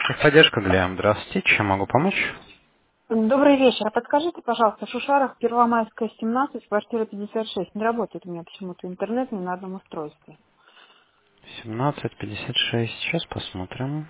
Техподдержка, Глеб. Здравствуйте. Чем могу помочь? Добрый вечер. А подскажите, пожалуйста, Шушаров, Первомайская, 17, квартира 56. Не работает у меня почему-то интернет ни на одном устройстве. 17:56. Сейчас посмотрим.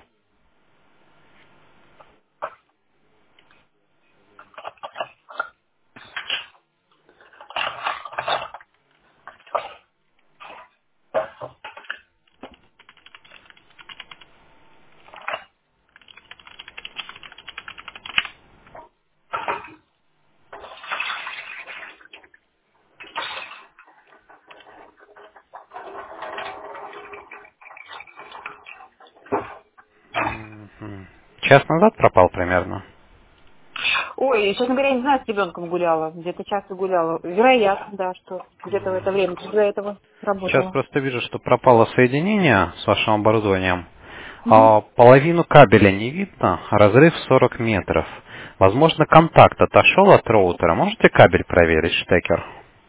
Мгм. Час назад пропал примерно. Ой, честно говоря, я не знаю, с ребенком гуляла. Где-то час и гуляла. Вероятно, да, что где-то в это время, до этого Сейчас работала. просто вижу, что пропало соединение с вашим оборудованием. Мгм. Половину кабеля не видно, разрыв 40 метров. Возможно, контакт отошел от роутера. Можете кабель проверить, штекер?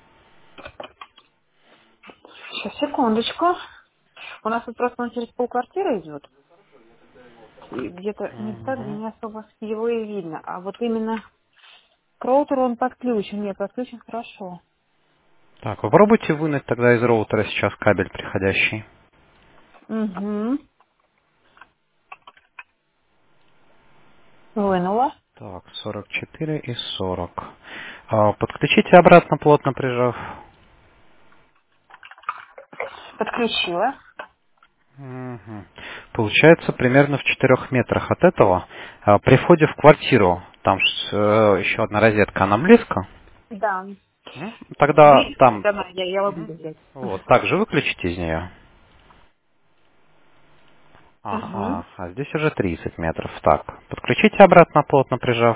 Сейчас, секундочку. У нас тут просто он через полквартиры идет. И где-то места, где Мгм. не особо его и видно. А вот именно к роутеру он подключен. Нет, подключен хорошо. Так, попробуйте вынуть тогда из роутера сейчас кабель приходящий. Угу. Вынула. Так, 44 и 40. Подключите обратно, плотно прижав. Подключила. Мгм. Получается примерно в 4 метрах от этого. При входе в квартиру, там еще одна розетка, она близко. Да. Тогда Близко, там, да, я буду взять. вот, также выключите из нее. Угу. Ага, а здесь уже 30 метров. Так, подключите обратно, плотно прижав.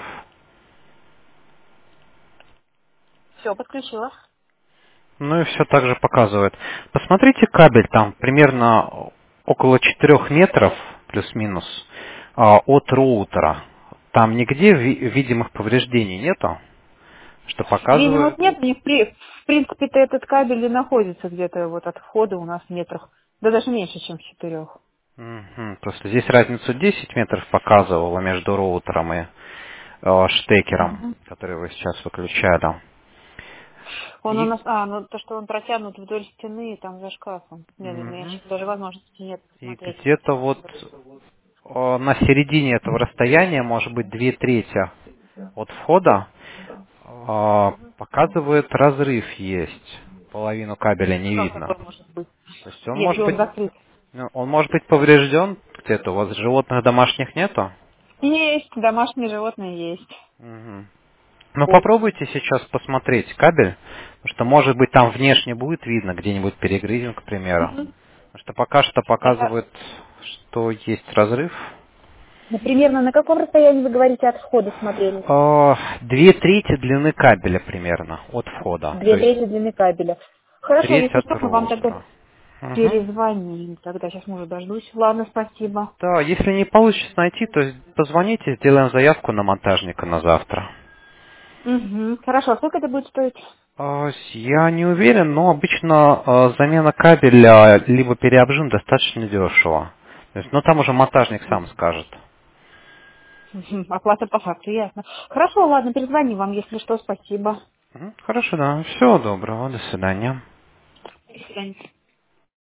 Все, подключила. Ну и все так же показывает. Посмотрите кабель, там примерно около 4 метров, плюс-минус, от роутера. Там нигде видимых повреждений нету, что Видимо, вот показывает. нет, в принципе-то этот кабель и находится где-то вот от входа у нас метрах, да даже меньше, чем в 4. Мгм. Просто здесь разницу 10 метров показывало между роутером и штекером, который вы сейчас выключали. Он у И, нас, ну то, что он протянут вдоль стены и там за шкафом. Нет, у меня мгм. сейчас даже возможности нет И посмотреть. где-то вот на середине этого расстояния, может быть, 2 трети от входа, показывает разрыв есть. Половину кабеля не Как видно. такое может быть? То есть он Если может он быть, закрыт. ну, он может быть поврежден где-то. У вас животных домашних нету? Есть, домашние животные есть. Мгм. Ну Кот. попробуйте сейчас посмотреть кабель, потому что может быть там внешне будет видно где-нибудь перегрызен, к примеру. Потому что пока что Это, показывает, что есть разрыв. примерно на каком расстоянии вы говорите от входа смотрели? 2 трети длины кабеля примерно от входа. То Две есть трети длины кабеля. Хорошо, треть если от что, мы вам тогда роутера. Мгм. перезвоним. Тогда сейчас, может, дождусь. Ладно, спасибо. Да, если не получится найти, то позвоните, сделаем заявку на монтажника на завтра. Угу. Хорошо, а сколько это будет стоить? Я не уверен, но обычно замена кабеля либо переобжим достаточно дешево. То есть, ну там уже монтажник сам скажет. Мгм. Оплата по факту, ясно. Хорошо, ладно, перезвоним вам, если что, спасибо. Хорошо, да. Всего доброго. До свидания. До свидания.